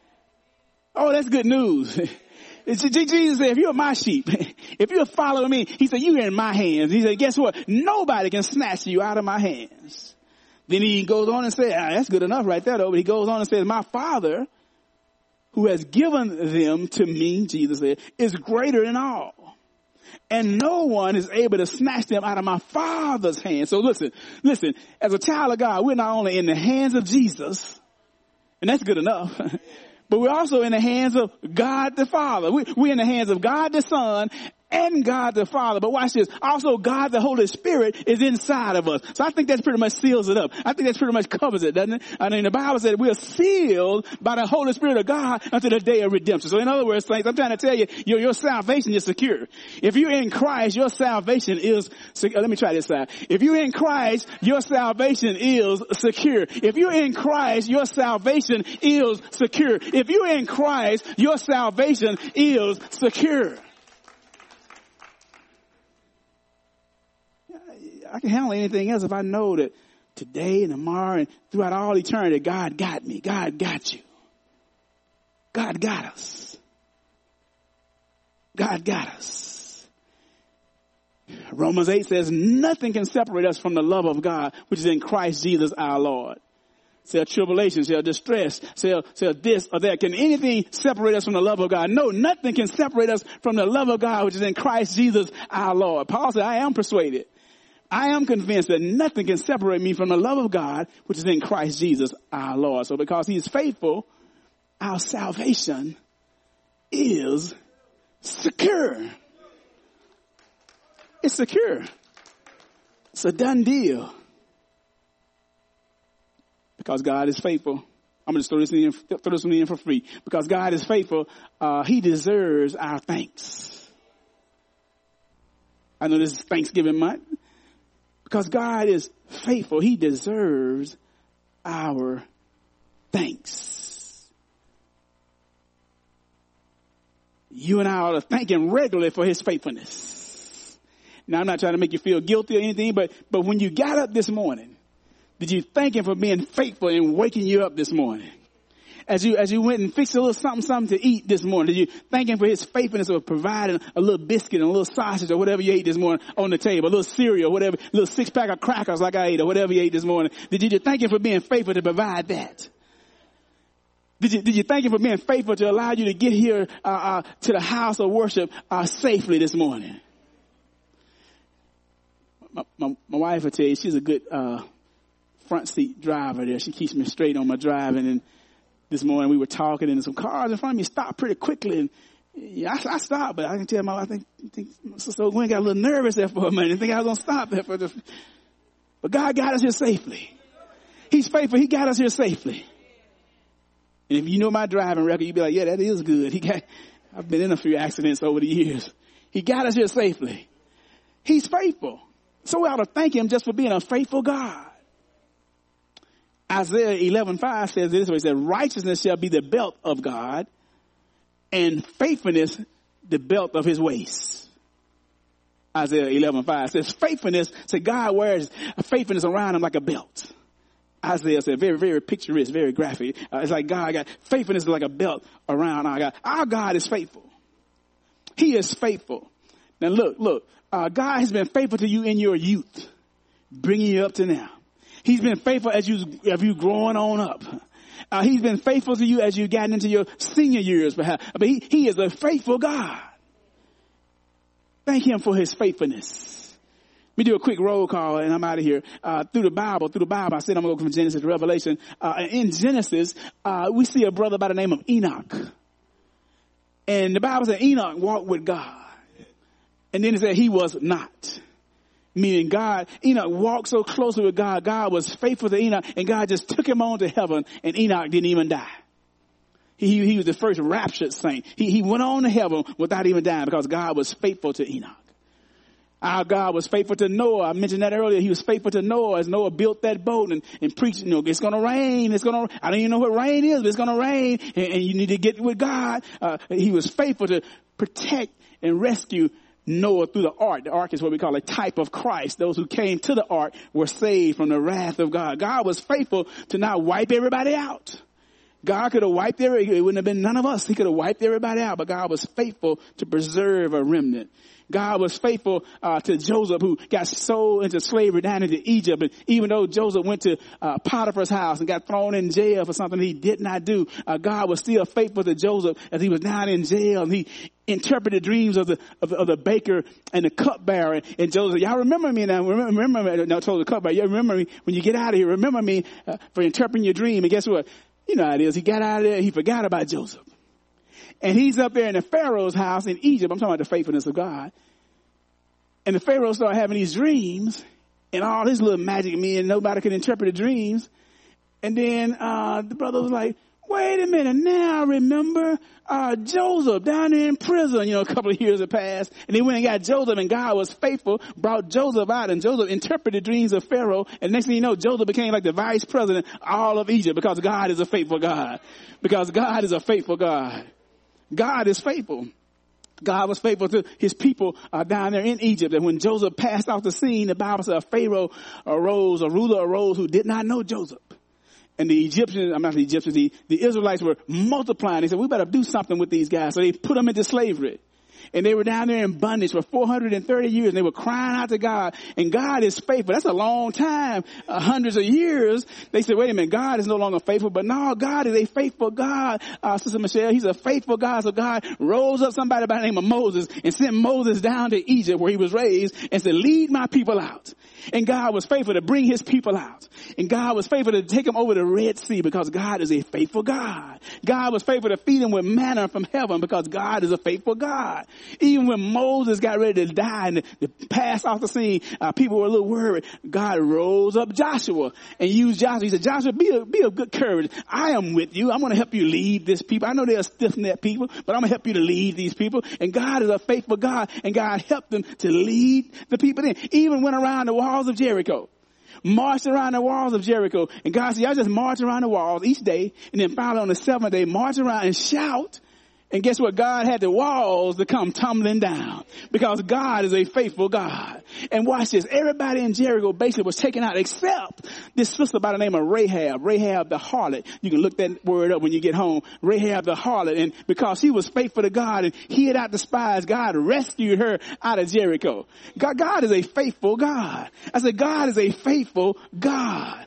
Oh, that's good news. Jesus said, if you're my sheep, if you're following me, he said, you're in my hands. He said, guess what? Nobody can snatch you out of my hands. Then he goes on and says, ah, that's good enough right there though. But he goes on and says, my Father who has given them to me, Jesus said, is greater than all. And no one is able to snatch them out of my Father's hand. So listen, listen, as a child of God, we're not only in the hands of Jesus, and that's good enough, but we're also in the hands of God the Father. We, we're in the hands of God the Son and God the Father. But watch this. Also, God the Holy Spirit is inside of us. So I think that pretty much seals it up. I think that pretty much covers it, doesn't it? I mean, the Bible said we are sealed by the Holy Spirit of God until the day of redemption. So in other words, saints, I'm trying to tell you, your, your salvation is secure. If you're in Christ, your salvation is secure. Let me try this side. If you're in Christ, your salvation is secure. If you're in Christ, your salvation is secure. If you're in Christ, your salvation is secure. I can handle anything else if I know that today and tomorrow and throughout all eternity, God got me. God got you. God got us. God got us. Romans eight says nothing can separate us from the love of God, which is in Christ Jesus our Lord. Shall tribulation, shall distress, shall, shall this or that. Can anything separate us from the love of God? No, nothing can separate us from the love of God, which is in Christ Jesus our Lord. Paul said, I am persuaded. I am convinced that nothing can separate me from the love of God, which is in Christ Jesus our Lord. So because he is faithful, our salvation is secure. It's secure. It's a done deal. Because God is faithful. I'm going to throw this in, throw this one in for free. Because God is faithful, uh, he deserves our thanks. I know this is Thanksgiving month. Because God is faithful, he deserves our thanks. You and I ought to thank him regularly for his faithfulness. Now, I'm not trying to make you feel guilty or anything, but, but when you got up this morning, did you thank him for being faithful and waking you up this morning? As you, as you went and fixed a little something, something to eat this morning, did you thank him for his faithfulness of providing a little biscuit and a little sausage or whatever you ate this morning on the table, a little cereal, whatever, a little six pack of crackers like I ate or whatever you ate this morning? Did you just thank him for being faithful to provide that? Did you, did you thank him for being faithful to allow you to get here, uh, uh, to the house of worship, uh, safely this morning? my, my, my wife will tell you she's a good uh, front seat driver there. She keeps me straight on my driving. And this morning we were talking, and some cars in front of me stopped pretty quickly. And yeah, I, I stopped, but I can tell my wife, I think, I think Sister Gwen got a little nervous there for a minute. I think I was going to stop there for the. But God got us here safely. He's faithful. He got us here safely. And if you know my driving record, you'd be like, yeah, that is good. He got. I've been in a few accidents over the years. He got us here safely. He's faithful. So we ought to thank him just for being a faithful God. Isaiah eleven five says this way. It says, righteousness shall be the belt of God, and faithfulness the belt of his waist. Isaiah eleven five says faithfulness, so God wears faithfulness around him like a belt. Isaiah said, very, very picturesque, very graphic. Uh, it's like God got faithfulness is like a belt around our God. Our God is faithful. He is faithful. Now look, look, uh, God has been faithful to you in your youth, bringing you up to now. He's been faithful as you, as you growing on up. Uh, he's been faithful to you as you gotten into your senior years, perhaps. But he, he is a faithful God. Thank him for his faithfulness. Let me do a quick roll call and I'm out of here. Uh, through the Bible, through the Bible, I said I'm going to go from Genesis to Revelation. Uh, in Genesis, uh, we see a brother by the name of Enoch. And the Bible said Enoch walked with God. And then it said he was not. Meaning God, Enoch walked so closely with God. God was faithful to Enoch and God just took him on to heaven and Enoch didn't even die. He, he was the first raptured saint. He, he went on to heaven without even dying because God was faithful to Enoch. Our God was faithful to Noah. I mentioned that earlier. He was faithful to Noah as Noah built that boat and, and preached, you know, it's going to rain. It's going to, I don't even know what rain is, but it's going to rain and, and you need to get with God. Uh, he was faithful to protect and rescue Noah through the ark. The ark is what we call a type of Christ. Those who came to the ark were saved from the wrath of God. God was faithful to not wipe everybody out. God could have wiped everybody. It wouldn't have been none of us. He could have wiped everybody out, but God was faithful to preserve a remnant. God was faithful uh, to Joseph, who got sold into slavery down into Egypt. And even though Joseph went to uh, Potiphar's house and got thrown in jail for something he did not do, uh, God was still faithful to Joseph as he was down in jail. And he interpreted dreams of the of the, of the baker and the cupbearer. And Joseph, y'all remember me now? Remember, remember me? No, told the cupbearer, you remember me when you get out of here. Remember me uh, for interpreting your dream. And guess what? You know how it is. He got out of there. He forgot about Joseph. And he's up there in the Pharaoh's house in Egypt. I'm talking about the faithfulness of God. And the Pharaoh started having these dreams and all his little magic men, nobody could interpret the dreams. And then, uh, the brother was like, wait a minute. Now I remember, uh, Joseph down there in prison. You know, a couple of years had passed and they went and got Joseph and God was faithful, brought Joseph out and Joseph interpreted dreams of Pharaoh. And next thing you know, Joseph became like the vice president all of Egypt because God is a faithful God. Because God is a faithful God. God is faithful. God was faithful to his people uh, down there in Egypt. And when Joseph passed off the scene, the Bible said a Pharaoh arose, a ruler arose who did not know Joseph. And the Egyptians, I'm not the Egyptians, the, the Israelites were multiplying. They said, we better do something with these guys. So they put them into slavery. And they were down there in bondage for four hundred thirty years. And they were crying out to God. And God is faithful. That's a long time, uh, hundreds of years. They said, wait a minute, God is no longer faithful. But no, God is a faithful God, uh, Sister Michelle. He's a faithful God. So God rose up somebody by the name of Moses and sent Moses down to Egypt where he was raised and said, lead my people out. And God was faithful to bring his people out. And God was faithful to take them over the Red Sea because God is a faithful God. God was faithful to feed them with manna from heaven because God is a faithful God. Even when Moses got ready to die and to pass off the scene, uh, people were a little worried. God rose up Joshua and used Joshua. He said, Joshua, be a, be of good courage. I am with you. I'm going to help you lead this people. I know they're stiff-necked people, but I'm going to help you to lead these people. And God is a faithful God, and God helped them to lead the people in. Even went around the walls of Jericho. Marched around the walls of Jericho. And God said, y'all just march around the walls each day. And then finally on the seventh day, march around and shout. And guess what? God had the walls to come tumbling down because God is a faithful God. And watch this. Everybody in Jericho basically was taken out except this sister by the name of Rahab. Rahab the harlot. You can look that word up when you get home. Rahab the harlot. And because she was faithful to God and hid out the spies, God rescued her out of Jericho. God, God is a faithful God. I said, God is a faithful God.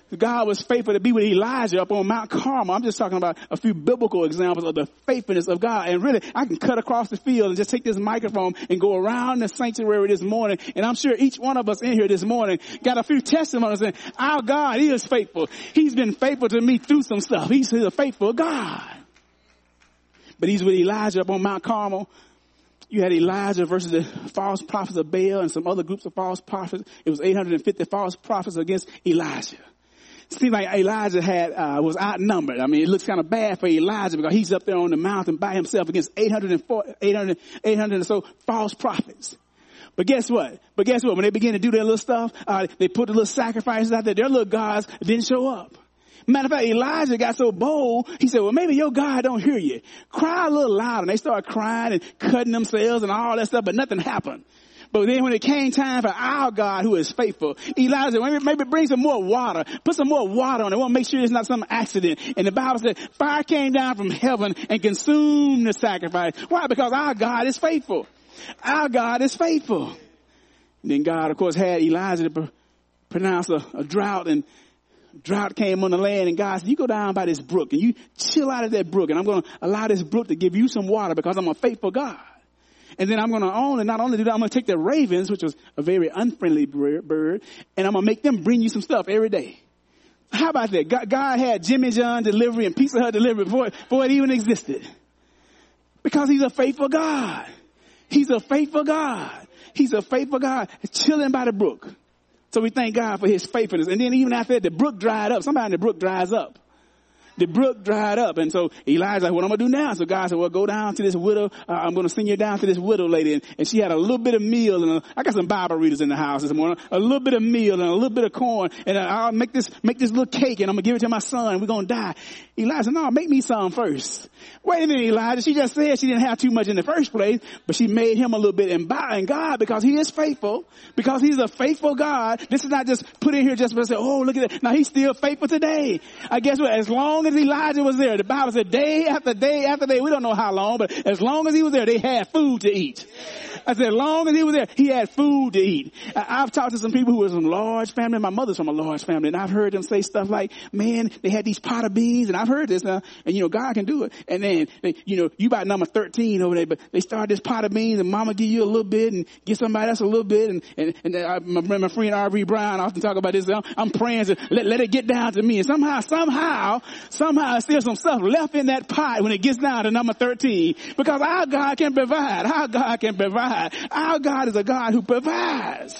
God was faithful to be with Elijah up on Mount Carmel. I'm just talking about a few biblical examples of the faithfulness of God. And really, I can cut across the field and just take this microphone and go around the sanctuary this morning. And I'm sure each one of us in here this morning got a few testimonies saying, our God is faithful. He's been faithful to me through some stuff. He's a faithful God. But he's with Elijah up on Mount Carmel. You had Elijah versus the false prophets of Baal and some other groups of false prophets. It was eight hundred fifty false prophets against Elijah. Seemed like Elijah had, uh, was outnumbered. I mean, it looks kind of bad for Elijah because he's up there on the mountain by himself against eight hundred forty, eight hundred, eight hundred or so false prophets. But guess what? But guess what? When they began to do their little stuff, uh, they put the little sacrifices out there. Their little gods didn't show up. Matter of fact, Elijah got so bold, he said, well, maybe your God don't hear you. Cry a little louder. And they started crying and cutting themselves and all that stuff, but nothing happened. But then when it came time for our God who is faithful, Elijah said, maybe, maybe bring some more water. Put some more water on it. We'll make sure it's not some accident. And the Bible said fire came down from heaven and consumed the sacrifice. Why? Because our God is faithful. Our God is faithful. And then God, of course, had Elijah to pr- pronounce a, a drought, and drought came on the land, and God said, you go down by this brook and you chill out of that brook, and I'm going to allow this brook to give you some water because I'm a faithful God. And then I'm going to only, not only do that, I'm going to take the ravens, which was a very unfriendly bird, and I'm going to make them bring you some stuff every day. How about that? God, God had Jimmy John delivery and Pizza Hut delivery before, before it even existed. Because he's a faithful God. He's a faithful God. He's a faithful God chilling by the brook. So we thank God for his faithfulness. And then even after that, the brook dried up. Somebody in the brook dries up. The brook dried up. And so Elijah's like, what am I going to do now? So God said, well, go down to this widow. Uh, I'm going to send you down to this widow lady. And, and she had a little bit of meal. And a, I got some Bible readers in the house this morning. A little bit of meal and a little bit of corn. And I'll make this, make this little cake and I'm going to give it to my son. And we're going to die. Elijah said, no, make me some first. Wait a minute, Elijah. She just said she didn't have too much in the first place, but she made him a little bit. And by and God, because he is faithful, because he's a faithful God, this is not just put in here just to say, oh, look at that. Now he's still faithful today. I guess what? As long as Elijah was there, the Bible said day after day after day, we don't know how long, but as long as he was there, they had food to eat. I said, as long as he was there, he had food to eat. I've talked to some people who were from a large family. My mother's from a large family, and I've heard them say stuff like, man, they had these pot of beans, and I've heard this now, and you know, God can do it. And then, they, you know, you about number thirteen over there, but they start this pot of beans, and mama give you a little bit, and give somebody else a little bit, and, and, and I, my, my friend R V Brown often talk about this. I'm, I'm praying to let, let it get down to me, and somehow, somehow, somehow, there's still some stuff left in that pot when it gets down to number thirteen, because our God can provide. Our God can provide. Our God is a God who provides.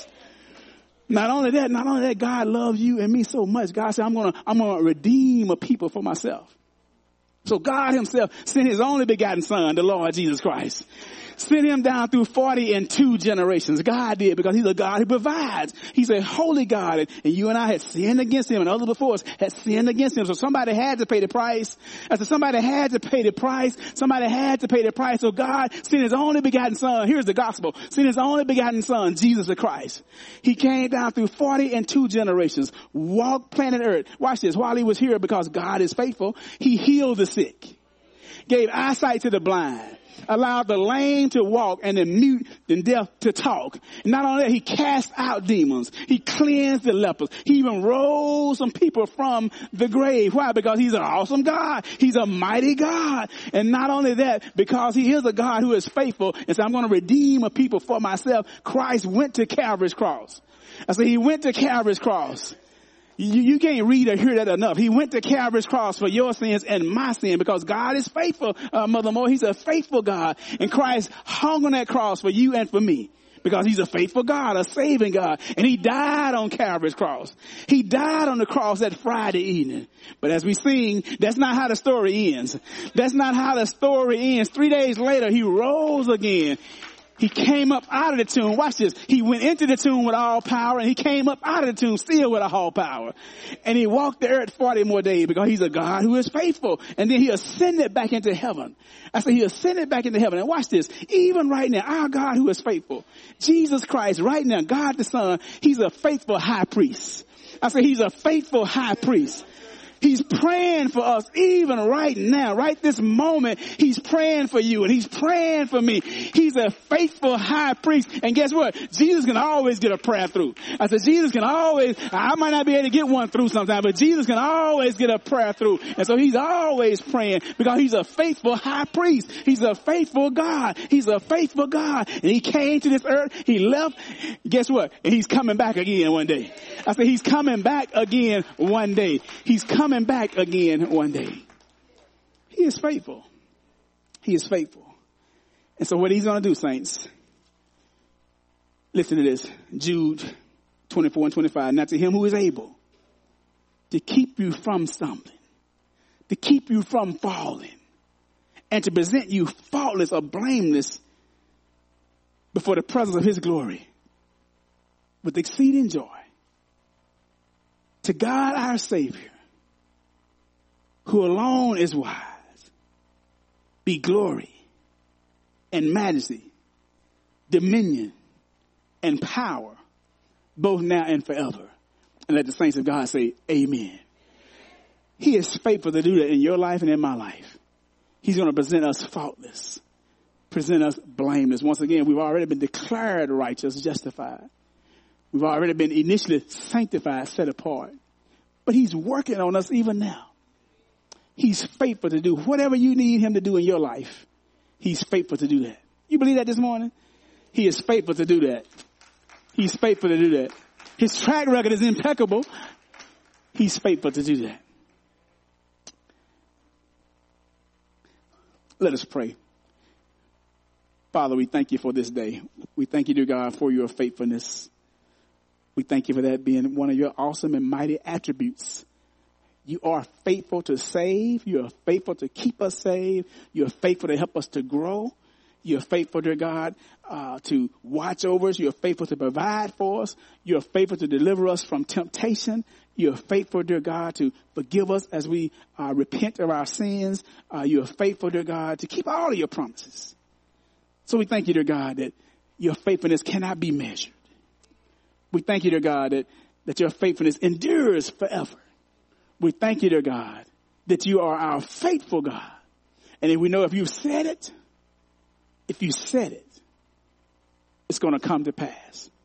Not only that, not only that, God loves you and me so much. God said, I'm going to, I'm going to redeem a people for myself. So God himself sent his only begotten son, the Lord Jesus Christ. Sent him down through forty and two generations. God did, because he's a God who provides. He's a holy God. And, and you and I had sinned against him, and others before us had sinned against him. So somebody had to pay the price. I said, somebody had to pay the price. Somebody had to pay the price. So God sent his only begotten son. Here's the gospel. Sent his only begotten son, Jesus the Christ. He came down through forty and two generations, walked planet earth. Watch this. While he was here, because God is faithful, he healed the sick, gave eyesight to the blind, allowed the lame to walk, and the mute and deaf to talk. And not only that, he cast out demons. He cleansed the lepers. He even rose some people from the grave. Why? Because he's an awesome God. He's a mighty God. And not only that, because he is a God who is faithful, and so I'm going to redeem a people for myself. Christ went to Calvary's cross. I said he went to Calvary's cross. You, you can't read or hear that enough. He went to Calvary's cross for your sins and my sin, because God is faithful, uh, Mother Moore. He's a faithful God. And Christ hung on that cross for you and for me, because he's a faithful God, a saving God. And he died on Calvary's cross. He died on the cross that Friday evening. But as we sing, that's not how the story ends. That's not how the story ends. Three days later, he rose again. He came up out of the tomb. Watch this. He went into the tomb with all power, and he came up out of the tomb still with all power. And he walked the earth forty more days, because he's a God who is faithful. And then he ascended back into heaven. I said he ascended back into heaven. And watch this. Even right now, our God who is faithful, Jesus Christ, right now, God the Son, he's a faithful high priest. I said he's a faithful high priest. He's praying for us even right now, right this moment. He's praying for you and he's praying for me. He's a faithful high priest. And guess what? Jesus can always get a prayer through. I said, Jesus can always, I might not be able to get one through sometimes, but Jesus can always get a prayer through. And so he's always praying because he's a faithful high priest. He's a faithful God. He's a faithful God. And he came to this earth. He left. Guess what? And he's coming back again one day. I said, he's coming back again one day. He's coming Coming back again one day. He is faithful. He is faithful. And so what he's going to do, saints, listen to this. Jude twenty-four and twenty-five. Now to him who is able to keep you from stumbling, to keep you from falling, and to present you faultless or blameless before the presence of his glory with exceeding joy. To God our Savior, who alone is wise, be glory and majesty, dominion and power, both now and forever. And let the saints of God say, amen. He is faithful to do that in your life and in my life. He's going to present us faultless, present us blameless. Once again, we've already been declared righteous, justified. We've already been initially sanctified, set apart. But he's working on us even now. He's faithful to do whatever you need him to do in your life. He's faithful to do that. You believe that this morning? He is faithful to do that. He's faithful to do that. His track record is impeccable. He's faithful to do that. Let us pray. Father, we thank you for this day. We thank you, dear God, for your faithfulness. We thank you for that being one of your awesome and mighty attributes. You are faithful to save. You are faithful to keep us saved. You are faithful to help us to grow. You are faithful, dear God, uh, to watch over us. You are faithful to provide for us. You are faithful to deliver us from temptation. You are faithful, dear God, to forgive us as we uh, repent of our sins. Uh, you are faithful, dear God, to keep all of your promises. So we thank you, dear God, that your faithfulness cannot be measured. We thank you, dear God, that, that your faithfulness endures forever. We thank you, dear God, that you are our faithful God. And if we know if you've said it, if you said it, it's going to come to pass.